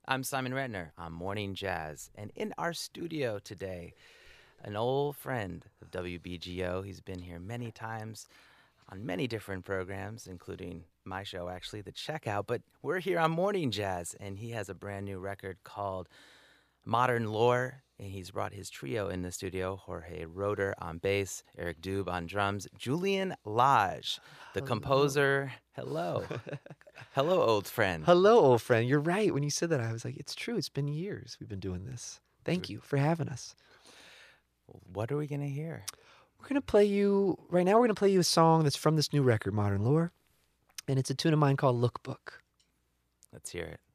I'm Simon Redner on Morning Jazz, and in our studio today, an old friend of WBGO. He's been here many times on many different programs, including my show, actually, The Checkout. But we're here on Morning Jazz, and he has a brand new record called Modern Lore, and he's brought his trio in the studio: Jorge Roeder on bass, Eric Dube on drums, Julian Lage, the composer. Hello. Hello, old friend. Hello, old friend. You're right. When you said that, I was like, it's true. It's been years we've been doing this. Thank you for having us. What are we going to hear? We're going to play you, right now, we're going to play you a song that's from this new record, Modern Lore, and it's a tune of mine called Lookbook. Let's hear it.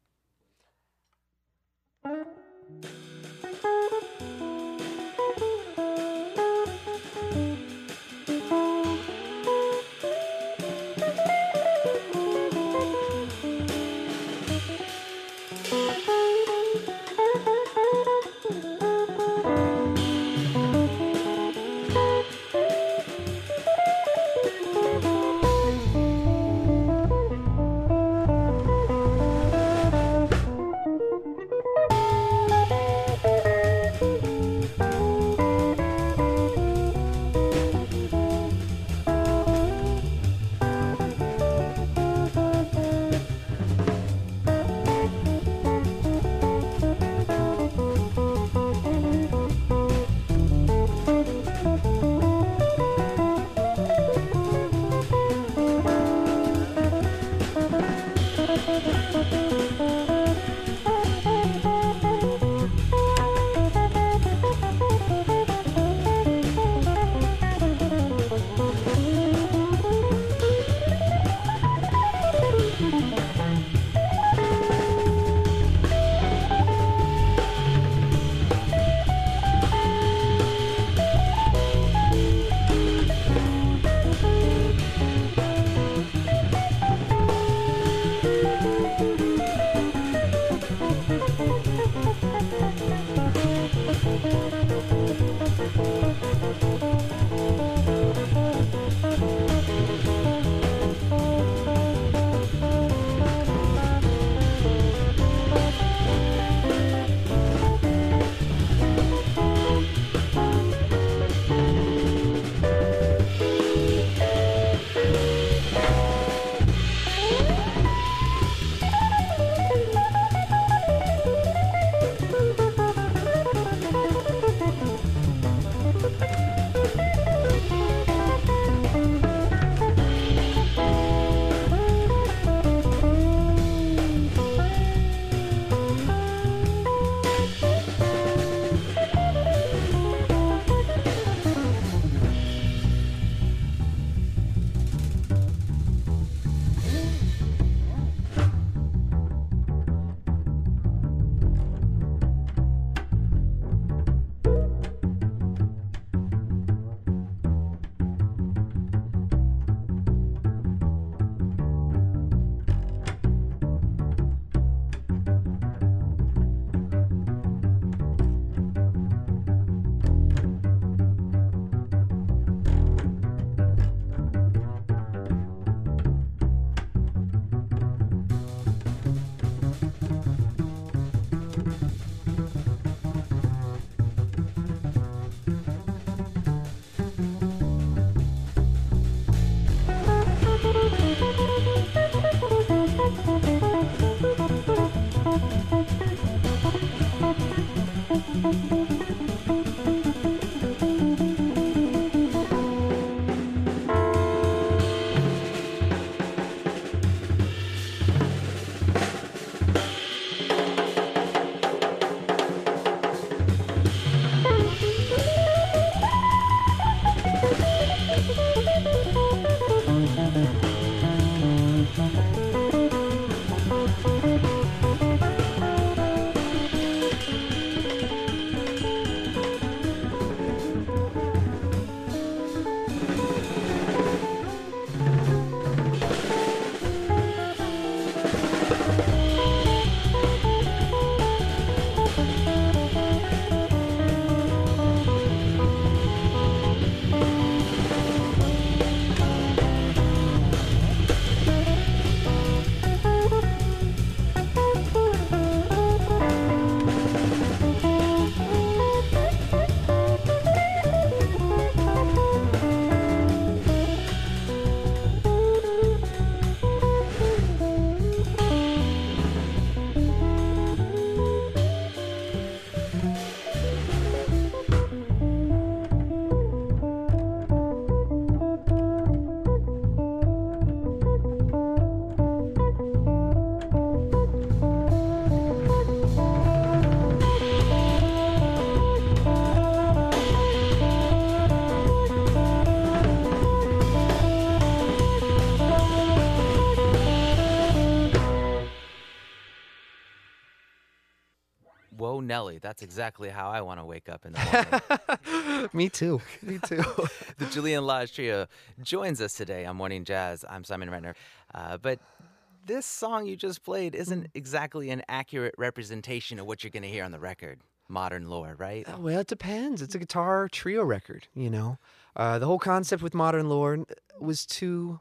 Whoa, Nelly. That's exactly how I want to wake up in the morning. Me too. Me too. The Julian Lage Trio joins us today on Morning Jazz. I'm Simon Renner. But this song you just played isn't exactly an accurate representation of what you're going to hear on the record. Modern Lore, right? Well, it depends. It's a guitar trio record, you know. The whole concept with Modern Lore was to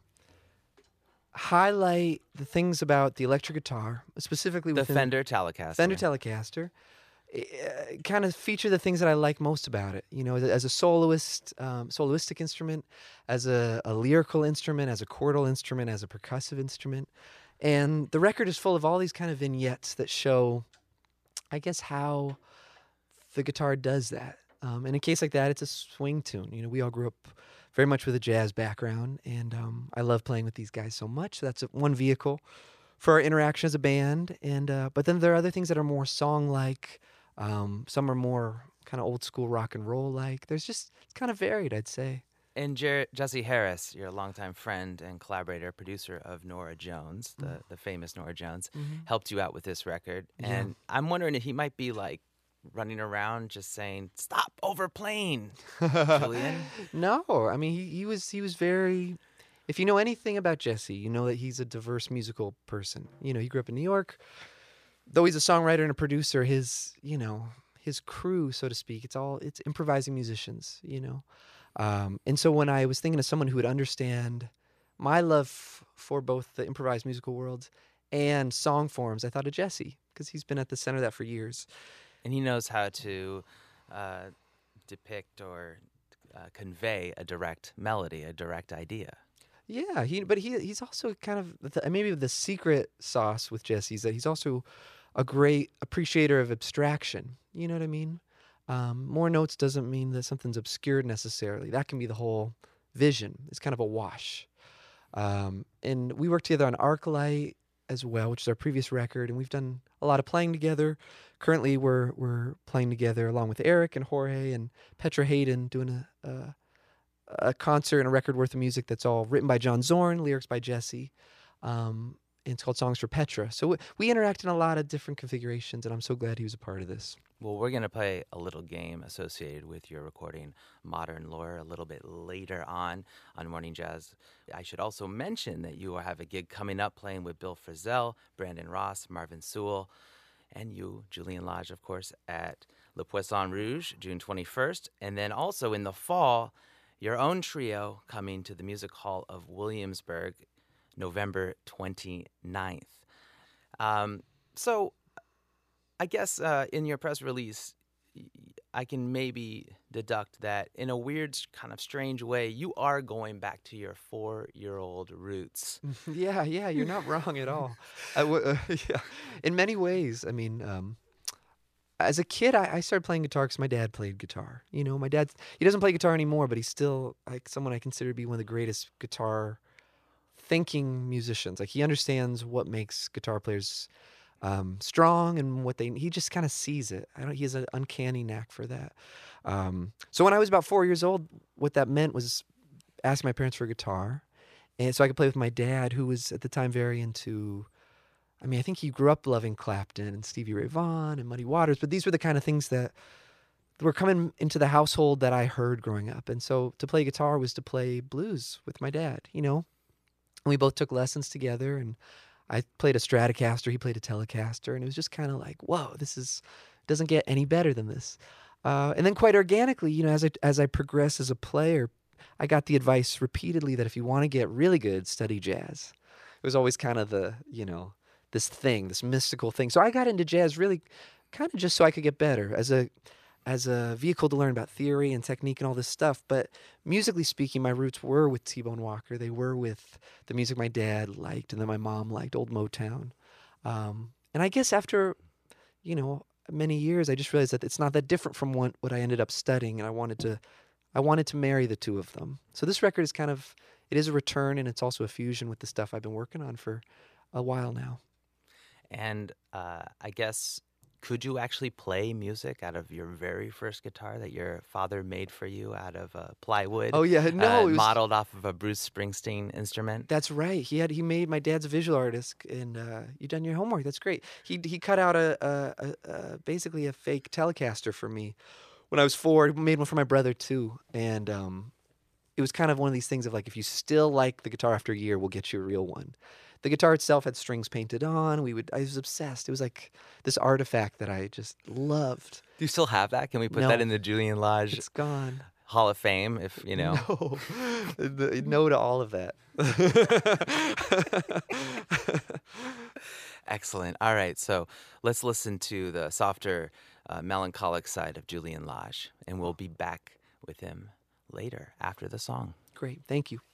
highlight the things about the electric guitar, specifically The within Fender Telecaster. Fender Telecaster. Kind of feature the things that I like most about it. You know, as a soloist, soloistic instrument, as a lyrical instrument, as a chordal instrument, as a percussive instrument. And the record is full of all these kind of vignettes that show, I guess, how the guitar does that. In a case like that, it's a swing tune. You know, we all grew up very much with a jazz background, and I love playing with these guys so much. So that's one vehicle for our interaction as a band. And but then there are other things that are more song-like. Some are more kind of old school rock and roll like. It's kind of varied, I'd say. And Jesse Harris, your longtime friend and collaborator, producer of Norah Jones, the famous Norah Jones, helped you out with this record. And I'm wondering if he might be like running around just saying, "Stop overplaying, Julian." No, I mean he was very. If you know anything about Jesse, you know that he's a diverse musical person. You know, he grew up in New York. Though he's a songwriter and a producer, his crew, so to speak, it's improvising musicians, you know. And so when I was thinking of someone who would understand my love for both the improvised musical world and song forms, I thought of Jesse, because he's been at the center of that for years. And he knows how to depict or convey a direct melody, a direct idea. Yeah, he's also kind of maybe the secret sauce with Jesse is that he's also a great appreciator of abstraction. You know what I mean? More notes doesn't mean that something's obscured necessarily. That can be the whole vision. It's kind of a wash. And we worked together on Arclight as well, which is our previous record, and we've done a lot of playing together. Currently, we're playing together along with Eric and Jorge and Petra Hayden, doing a concert and a record worth of music that's all written by John Zorn, lyrics by Jesse. And it's called Songs for Petra. So we interact in a lot of different configurations, and I'm so glad he was a part of this. Well, we're going to play a little game associated with your recording Modern Lore a little bit later on Morning Jazz. I should also mention that you have a gig coming up playing with Bill Frisell, Brandon Ross, Marvin Sewell, and you, Julian Lage, of course, at Le Poisson Rouge, June 21st. And then also in the fall, your own trio coming to the Music Hall of Williamsburg, November 29th. So I guess in your press release, I can maybe deduct that in a weird, kind of strange way, you are going back to your 4-year-old roots. Yeah, you're not wrong at all. Yeah, in many ways. I mean, as a kid, I started playing guitar because my dad played guitar. You know, my dad, he doesn't play guitar anymore, but he's still like someone I consider to be one of the greatest guitar thinking musicians. Like, he understands what makes guitar players strong and he just kind of sees it. He has an uncanny knack for that. So when I was about 4 years old, what that meant was asking my parents for a guitar, and so I could play with my dad, who was at the time very into, I mean, I think he grew up loving Clapton and Stevie Ray Vaughan and Muddy Waters, but these were the kind of things that were coming into the household that I heard growing up. And so to play guitar was to play blues with my dad, you know. And we both took lessons together, and I played a Stratocaster, he played a Telecaster, and it was just kind of like, whoa, doesn't get any better than this. And then quite organically, you know, as I progressed as a player, I got the advice repeatedly that if you want to get really good, study jazz. It was always kind of the, you know, this mystical thing. So I got into jazz really kind of just so I could get better as a vehicle to learn about theory and technique and all this stuff. But musically speaking, my roots were with T-Bone Walker. They were with the music my dad liked and that my mom liked, old Motown. And I guess after, you know, many years, I just realized that it's not that different from what I ended up studying, and I wanted to marry the two of them. So this record is it is a return, and it's also a fusion with the stuff I've been working on for a while now. And I guess could you actually play music out of your very first guitar that your father made for you out of plywood, Oh yeah, no, it was modeled off of a Bruce Springsteen instrument? That's right. He made my dad's a visual artist, and you done your homework. That's great. He cut out basically a fake Telecaster for me when I was 4. He made one for my brother too, and it was kind of one of these things of like, if you still like the guitar after a year, we'll get you a real one. The guitar itself had strings painted on. I was obsessed. It was like this artifact that I just loved. Do you still have that? Can we put No. that in the Julian Lage It's gone. Hall of Fame? If you know, No, no to all of that. Excellent. All right, so let's listen to the softer, melancholic side of Julian Lage, and we'll be back with him later after the song. Great, thank you.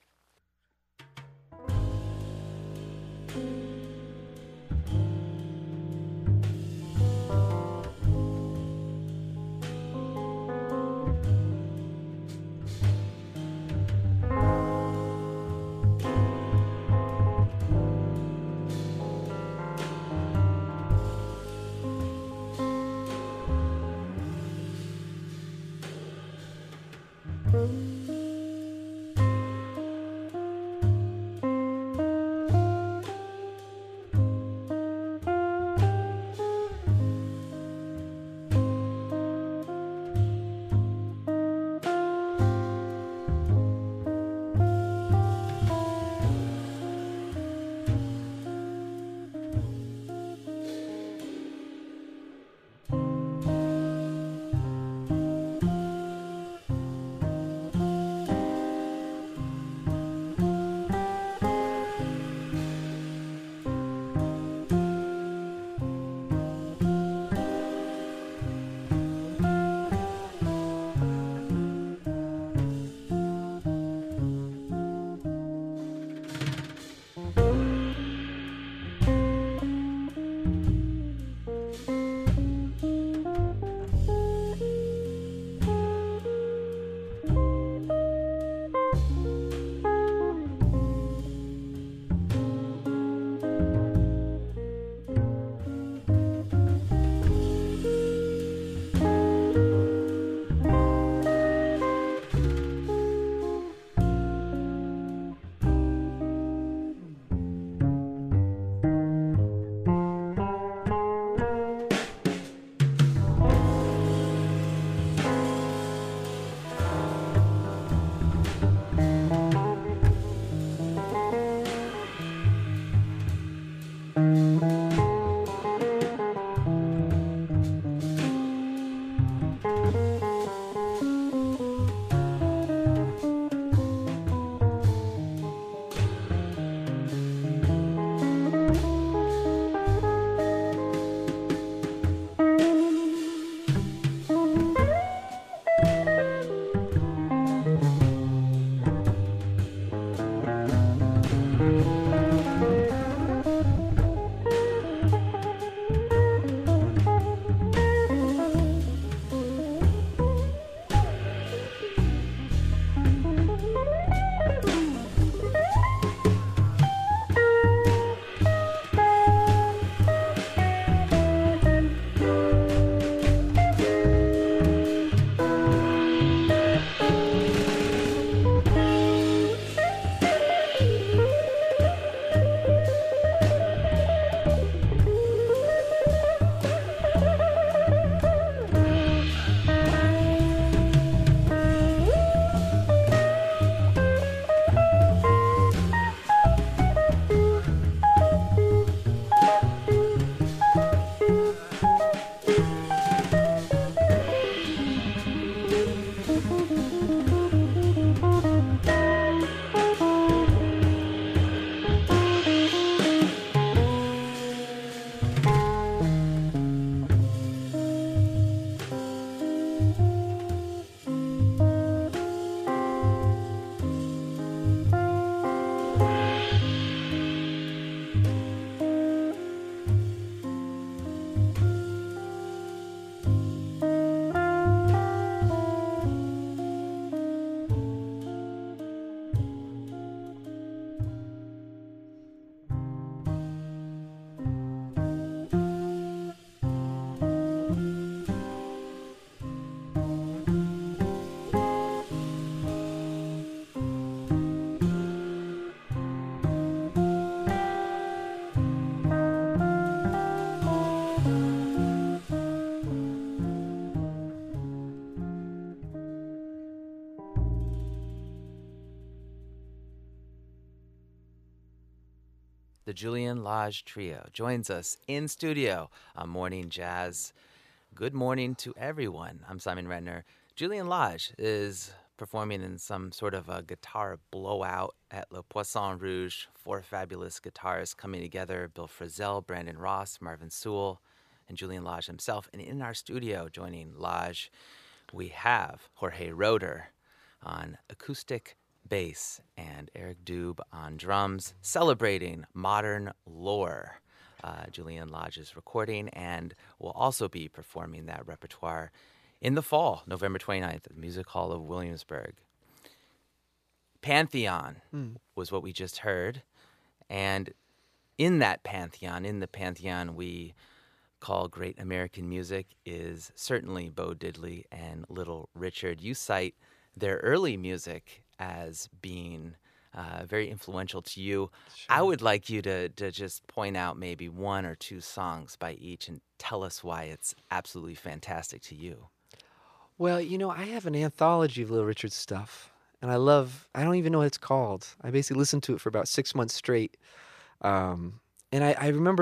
the Julian Lage Trio, joins us in studio on Morning Jazz. Good morning to everyone. I'm Simon Redner. Julian Lage is performing in some sort of a guitar blowout at Le Poisson Rouge. Four fabulous guitarists coming together: Bill Frisell, Brandon Ross, Marvin Sewell, and Julian Lage himself. And in our studio, joining Lage, we have Jorge Roeder on acoustic bass and Eric Dube on drums, celebrating modern lore. Julian Lage's recording, and will also be performing that repertoire in the fall, November 29th, at the Music Hall of Williamsburg. Pantheon was what we just heard. And in that pantheon we call great American music, is certainly Bo Diddley and Little Richard. You cite their early music as being very influential to you. Sure. I would like you to just point out maybe one or two songs by each and tell us why it's absolutely fantastic to you. Well, I have an anthology of Little Richard's stuff, and I don't even know what it's called. I basically listened to it for about 6 months straight. And I remember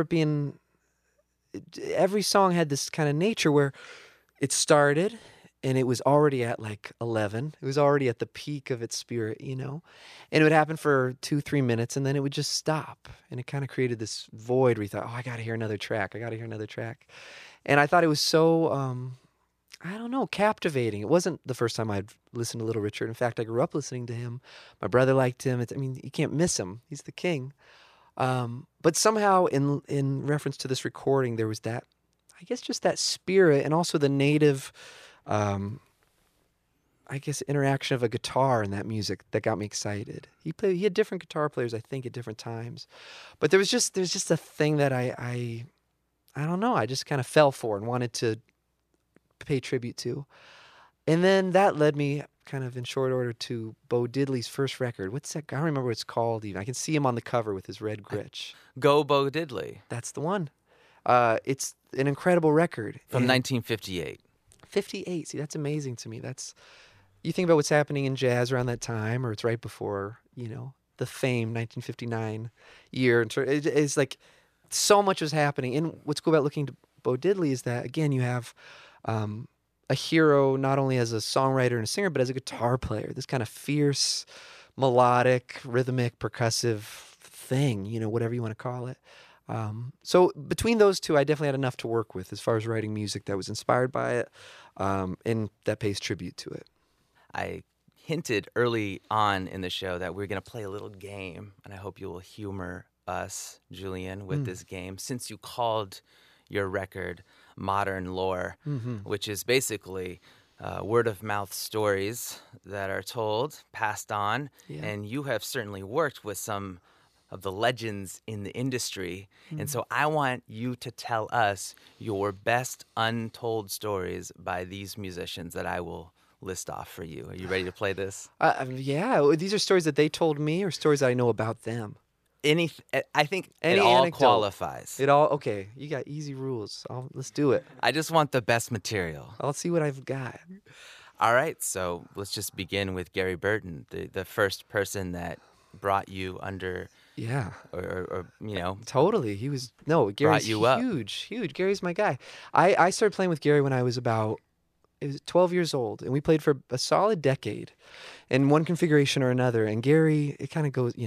every song had this kind of nature where it started and it was already at like 11. It was already at the peak of its spirit, and it would happen for 2-3 minutes and then it would just stop. And it kind of created this void where you thought, oh, I got to hear another track. And I thought it was so, I don't know, captivating. It wasn't the first time I'd listened to Little Richard. In fact, I grew up listening to him. My brother liked him. You can't miss him. He's the king. But somehow in reference to this recording, there was that, I guess, just that spirit, and also the native, interaction of a guitar in that music that got me excited. He had different guitar players, I think, at different times. But there's just a thing that I don't know, I just kind of fell for and wanted to pay tribute to. And then that led me kind of in short order to Bo Diddley's first record. What's that? I don't remember what it's called even. I can see him on the cover with his red gritch. Go Bo Diddley. That's the one. It's an incredible record. From 1958. 58. See, that's amazing to me. You think about what's happening in jazz around that time, or it's right before, the fame 1959 year. It's like so much was happening. And what's cool about looking to Bo Diddley is that, again, you have a hero not only as a songwriter and a singer, but as a guitar player. This kind of fierce, melodic, rhythmic, percussive thing, whatever you want to call it. So between those two, I definitely had enough to work with as far as writing music that was inspired by it, and that pays tribute to it. I hinted early on in the show that we're going to play a little game, and I hope you will humor us, Julian, with this game, since you called your record Modern Lore, which is basically word-of-mouth stories that are told, passed on, and you have certainly worked with some of the legends in the industry, and so I want you to tell us your best untold stories by these musicians that I will list off for you. Are you ready to play this? Yeah. These are stories that they told me, or stories that I know about them? I think Any it all anecdote. qualifies. Okay. You got easy rules. Let's do it. I just want the best material. I'll see what I've got. All right, so let's just begin with Gary Burton, the first person that brought you under. Yeah. Or Totally. Gary's brought you up. huge. Gary's my guy. I started playing with Gary when I was about 12 years old, and we played for a solid decade in one configuration or another. And Gary, it kind of goes,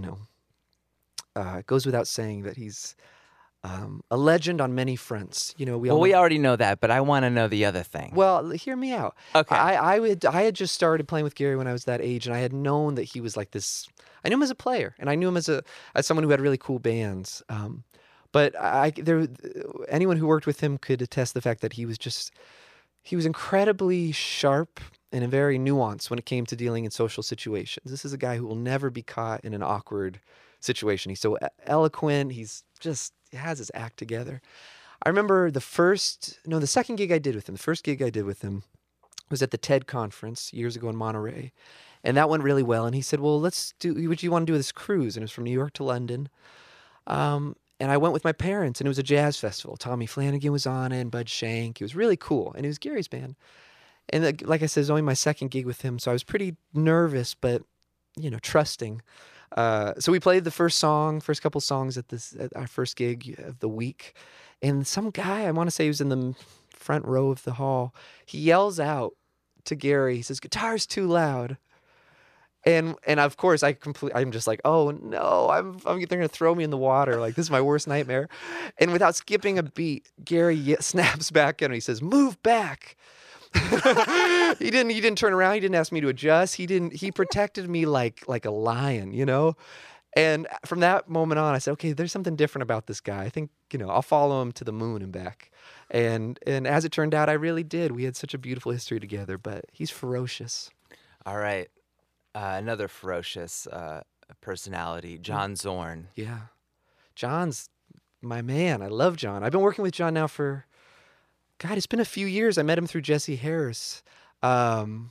it goes without saying that he's a legend on many fronts. We already know that, but I want to know the other thing. Well, hear me out. Okay. I had just started playing with Gary when I was that age, and I had known that he was like this. I knew him as a player, and I knew him as someone who had really cool bands. But anyone who worked with him could attest the fact that he was incredibly sharp and very nuanced when it came to dealing in social situations. This is a guy who will never be caught in an awkward situation. He's so eloquent. He has his act together. I remember the second gig I did with him. The first gig I did with him was at the TED conference years ago in Monterey. And that went really well. And he said, well, what do you want to do with this cruise? And it was from New York to London. And I went with my parents, and it was a jazz festival. Tommy Flanagan was on it, and Bud Shank. It was really cool. And it was Gary's band. And like I said, it was only my second gig with him, so I was pretty nervous, but, trusting. So we played the first couple songs at our first gig of the week, and some guy, I want to say he was in the front row of the hall, he yells out to Gary, he says, "Guitar's too loud." And of course I'm just like, oh no, they're gonna throw me in the water. Like, this is my worst nightmare. And without skipping a beat, Gary snaps back at him. He says, "Move back." He didn't turn around. He didn't ask me to adjust. He protected me like a lion, you know? And from that moment on, I said, okay, there's something different about this guy. I think, I'll follow him to the moon and back. And as it turned out, I really did. We had such a beautiful history together, but he's ferocious. All right. Another ferocious personality, John Zorn. Yeah. John's my man. I love John. I've been working with John now for, God, it's been a few years. I met him through Jesse Harris. As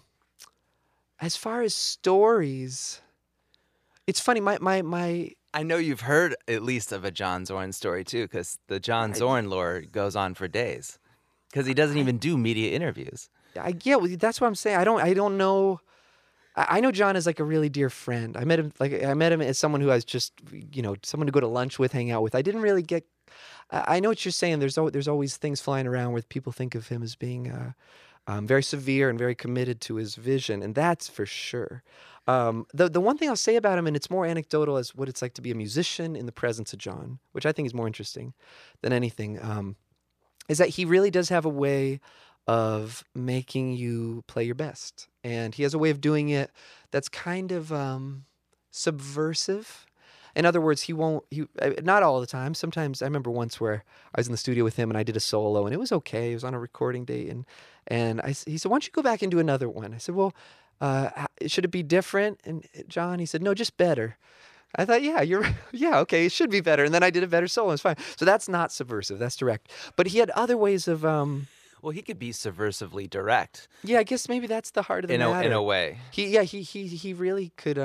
far as stories, it's funny. I know you've heard at least of a John Zorn story too, because the John Zorn lore goes on for days. Because he doesn't even do media interviews. Well, that's what I'm saying. I don't know. I know John is like a really dear friend. I met him as someone who I was just, someone to go to lunch with, hang out with. I didn't really get. I know what you're saying. There's always things flying around where people think of him as being very severe and very committed to his vision, and that's for sure. The one thing I'll say about him, and it's more anecdotal, is what it's like to be a musician in the presence of John, which I think is more interesting than anything, is that he really does have a way of making you play your best. And he has a way of doing it that's kind of subversive. In other words, not all the time. Sometimes, I remember once where I was in the studio with him and I did a solo and it was okay. It was on a recording date. And he said, "Why don't you go back and do another one?" I said, "Well, should it be different?" And John, he said, "No, just better." I thought, okay, it should be better. And then I did a better solo. It's fine. So that's not subversive. That's direct. But he had other ways of... Well, he could be subversively direct. Yeah, I guess maybe that's the heart of the matter. In a way. He really could...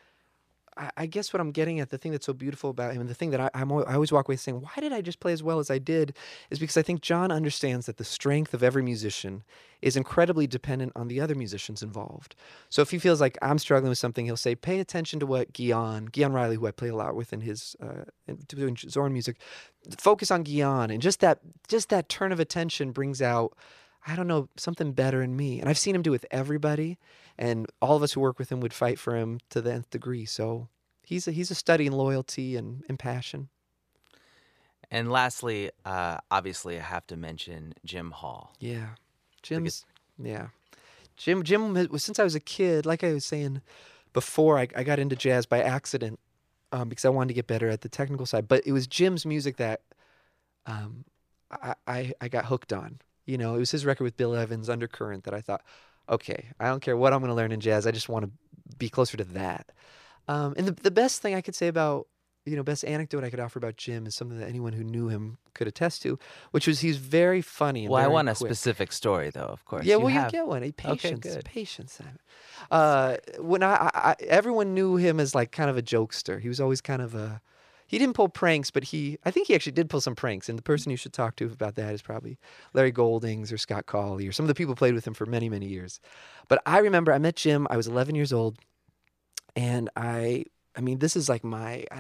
I guess what I'm getting at, the thing that's so beautiful about him, and the thing that I always walk away saying, why did I just play as well as I did, is because I think John understands that the strength of every musician is incredibly dependent on the other musicians involved. So if he feels like I'm struggling with something, he'll say, pay attention to what Gian Riley, who I play a lot with in his doing Zorn music, focus on Gian, and just that turn of attention brings out, I don't know, something better in me. And I've seen him do it with everybody, and all of us who work with him would fight for him to the nth degree. So he's a study in loyalty and passion. And lastly, obviously, I have to mention Jim Hall. Yeah, Jim. Since I was a kid, like I was saying before, I got into jazz by accident because I wanted to get better at the technical side. But it was Jim's music that I got hooked on. It was his record with Bill Evans, Undercurrent, that I thought, okay, I don't care what I'm going to learn in jazz. I just want to be closer to that. And the best thing I could say about, best anecdote I could offer about Jim is something that anyone who knew him could attest to, which was he's very funny and Well, I very want a quick. specific story, though, of course. Yeah, you get one. Patience, Okay, good. Patience. When everyone knew him as like kind of a jokester. He was always kind of he didn't pull pranks, but I think he actually did pull some pranks. And the person you should talk to about that is probably Larry Goldings or Scott Cawley or some of the people who played with him for many, many years. But I remember I met Jim. I was 11 years old, and I mean, this is like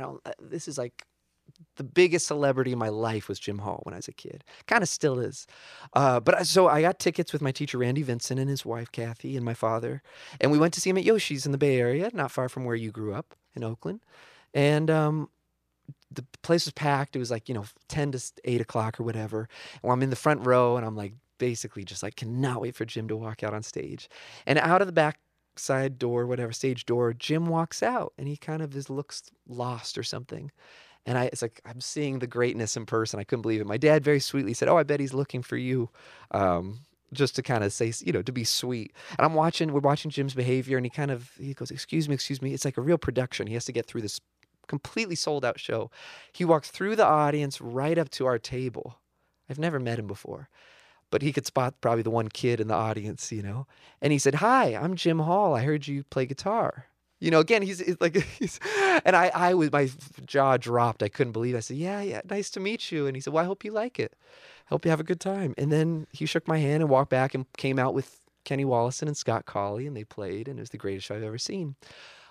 the biggest celebrity in my life was Jim Hall when I was a kid. Kind of still is. So I got tickets with my teacher, Randy Vincent, and his wife, Kathy, and my father. And we went to see him at Yoshi's in the Bay Area, not far from where you grew up in Oakland. And the place was packed. It was like, 10 to 8 o'clock or whatever. And I'm in the front row, and I'm like basically just like cannot wait for Jim to walk out on stage. And out of the back side door, whatever, stage door, Jim walks out, and he kind of looks lost or something. And it's like I'm seeing the greatness in person. I couldn't believe it. My dad very sweetly said, "Oh, I bet he's looking for you," just to kind of say, to be sweet. And we're watching Jim's behavior, and he goes, excuse me. It's like a real production. He has to get through this completely sold out show. He walks through the audience right up to our table. I've never met him before, but he could spot probably the one kid in the audience, And he said, "Hi, I'm Jim Hall. I heard you play guitar." Again, he's and my jaw dropped. I couldn't believe it. I said, yeah, nice to meet you. And he said, "Well, I hope you like it. I hope you have a good time." And then he shook my hand and walked back and came out with Kenny Wollesen and Scott Cawley, and they played, and it was the greatest show I've ever seen.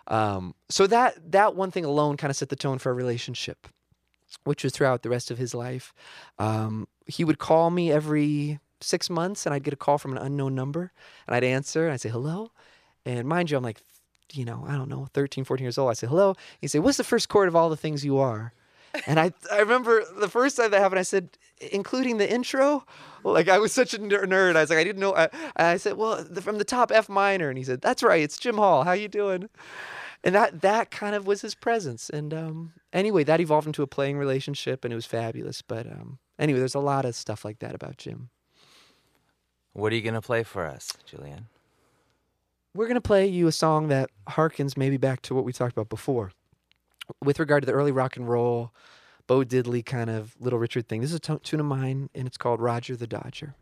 So that one thing alone kind of set the tone for our relationship, which was throughout the rest of his life. He would call me every 6 months, and I'd get a call from an unknown number, and I'd answer, and I'd say, hello. And mind you, I'm like, I don't know, 13, 14 years old. I say, hello. He'd say, what's the first chord of All the Things You Are? And I remember the first time that happened, I said, including the intro? Like, I was such a nerd. I was like, I didn't know. I said, well, from the top, F minor. And he said, that's right. It's Jim Hall. How you doing? And that kind of was his presence. And anyway, that evolved into a playing relationship, and it was fabulous. But anyway, there's a lot of stuff like that about Jim. What are you going to play for us, Julian? We're going to play you a song that harkens maybe back to what we talked about before with regard to the early rock and roll, Bo Diddley kind of Little Richard thing. This is a tune of mine, and it's called Roger the Dodger.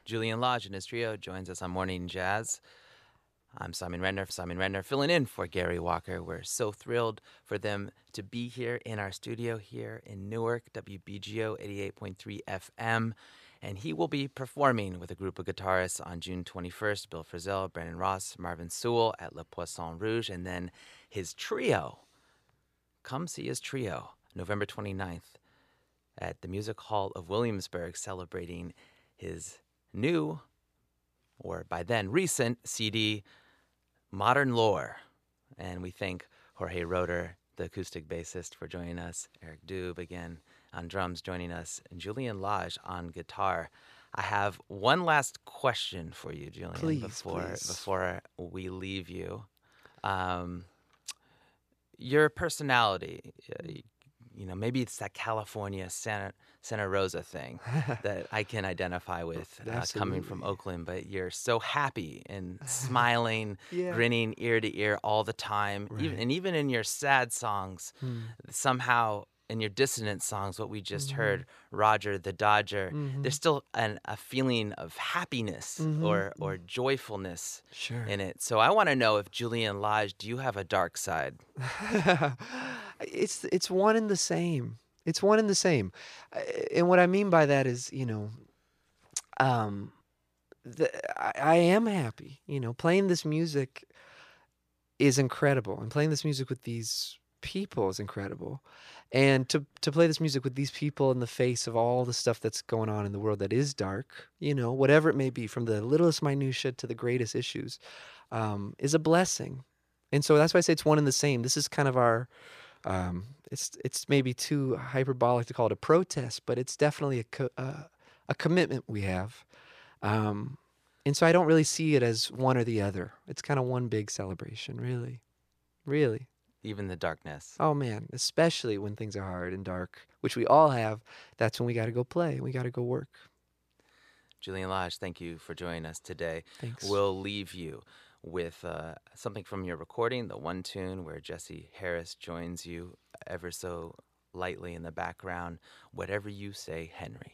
Julian Lage and his trio joins us on Morning Jazz. I'm Simon Renner, filling in for Gary Walker. We're so thrilled for them to be here in our studio here in Newark, WBGO 88.3 FM. And he will be performing with a group of guitarists on June 21st, Bill Frisell, Brandon Ross, Marvin Sewell at Le Poisson Rouge. And then his trio, come see his trio, November 29th at the Music Hall of Williamsburg, celebrating his new, or by then recent, CD, Modern Lore. And we thank Jorge Roeder, the acoustic bassist, for joining us, Eric Dube again on drums joining us, and Julian Lage on guitar. I have one last question for you, Julian, Please. before we leave you. Your personality, maybe it's that California Santa Rosa thing that I can identify with coming from Oakland, but you're so happy and smiling, grinning ear to ear all the time. Right. Even in your sad songs, somehow in your dissonant songs, what we just heard, Roger the Dodger, there's still a feeling of happiness or joyfulness in it. So I want to know, if Julian Lage, do you have a dark side? It's one and the same. It's one and the same. And what I mean by that is, I am happy. Playing this music is incredible. And playing this music with these people is incredible. And to play this music with these people in the face of all the stuff that's going on in the world that is dark, whatever it may be, from the littlest minutia to the greatest issues, is a blessing. And so that's why I say it's one and the same. This is kind of our... it's maybe too hyperbolic to call it a protest, but it's definitely a commitment we have. And so I don't really see it as one or the other. It's kind of one big celebration, really. Really. Even the darkness. Oh, man, especially when things are hard and dark, which we all have. That's when we got to go play. We got to go work. Julian Lage, thank you for joining us today. Thanks. We'll leave you with something from your recording, the one tune where Jesse Harris joins you ever so lightly in the background. Whatever you say, Henry.